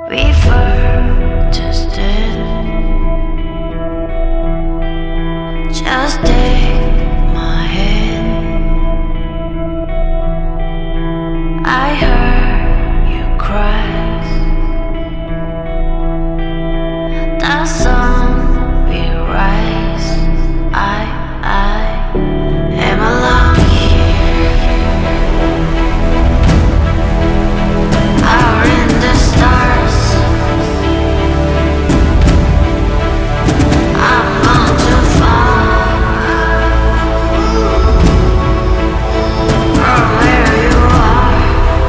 We were just in. Just take my hand. I heard you cry. The sun will rise. I am alone here. Out in the stars. I'm bound to fall from where you are.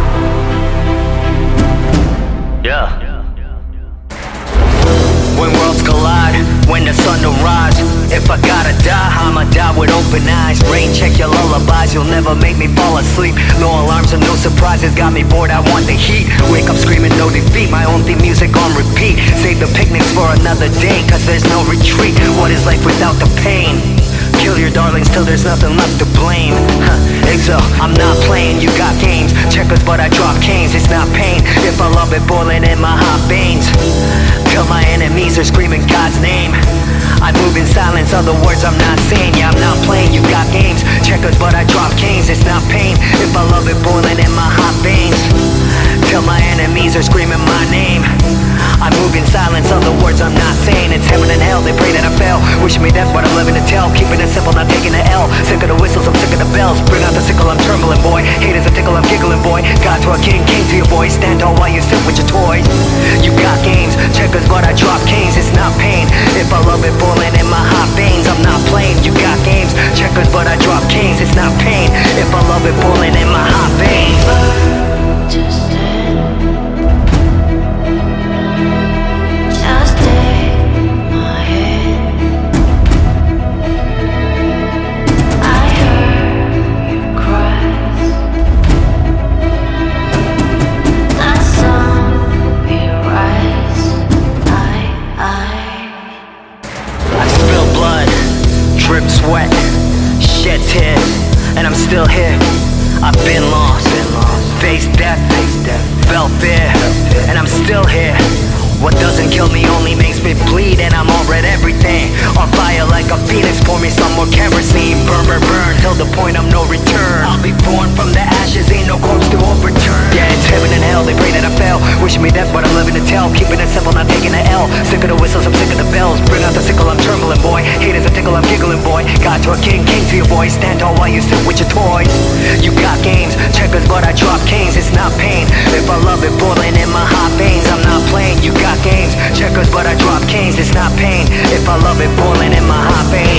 Yeah. When worlds collide, when the sun don't rise. If I gotta die, I'ma die with open eyes. Rain, check your lullabies, you'll never make me fall asleep. No alarms and no surprises, got me bored, I want the heat. Wake up screaming no defeat, my own theme music on repeat. Save the picnics for another day, cause there's no retreat. What is life without the pain? Kill your darlings till there's nothing left to blame. Exo, I'm not playing, you got games. Checkers but I drop canes, it's not pain. If I love it boiling in my hot veins. Till my enemies are screaming God's name. I move in silence, other words I'm not saying. Yeah, I'm not playing, you got games. Checkers but I drop canes, it's not pain. If I love it boiling in my hot veins. Till my enemies are screaming my name. I move in silence, other words I'm not saying. It's heaven and hell, they pray that I fail. Wishing me death, but I'm living to tell. Keeping it simple, not taking the L. Sick of the whistles, I'm sick of the bells. Bring out the sickle, I'm trembling, boy. Haters a tickle, I'm giggling, boy. God to a king, king to your boy. Stand tall while you sit with your toys. You got games, checkers, but I drop canes. It's not pain. If I love it boiling in my hot veins, I'm not playing. You got games, checkers, but I drop canes. It's not pain. If I love it boiling in my hot veins. Just in. Just take my hand. I heard you cry. The sun will rise. I spill blood, drip sweat, shed tears, and I'm still here. I've been lost, faced death, felt fear, and I'm still here. What doesn't kill me only makes me bleed, and I'm already everything. On fire like a phoenix, pour me some more kerosene. Burn, burn, burn, till the point of no return. I'll be born from the ashes, ain't no corpse to overturn. Yeah, it's heaven and hell, they pray that I fail. Wishing me death, but I'm living to tell. Keeping it simple, not taking the L. Sick of the whistles, I'm sick of the bells. Bring out the sickle, I'm trembling, boy. Haters a tickle, I'm giggling, boy. God to a king, king to your boy. Stand tall while you sit with your toys. You got games, checkers, but I drop canes. It's not pain. If I love it boiling in my hot veins, I'm not playing. You got games, checkers, but I drop canes. It's not pain. If I love it boiling in my hot veins.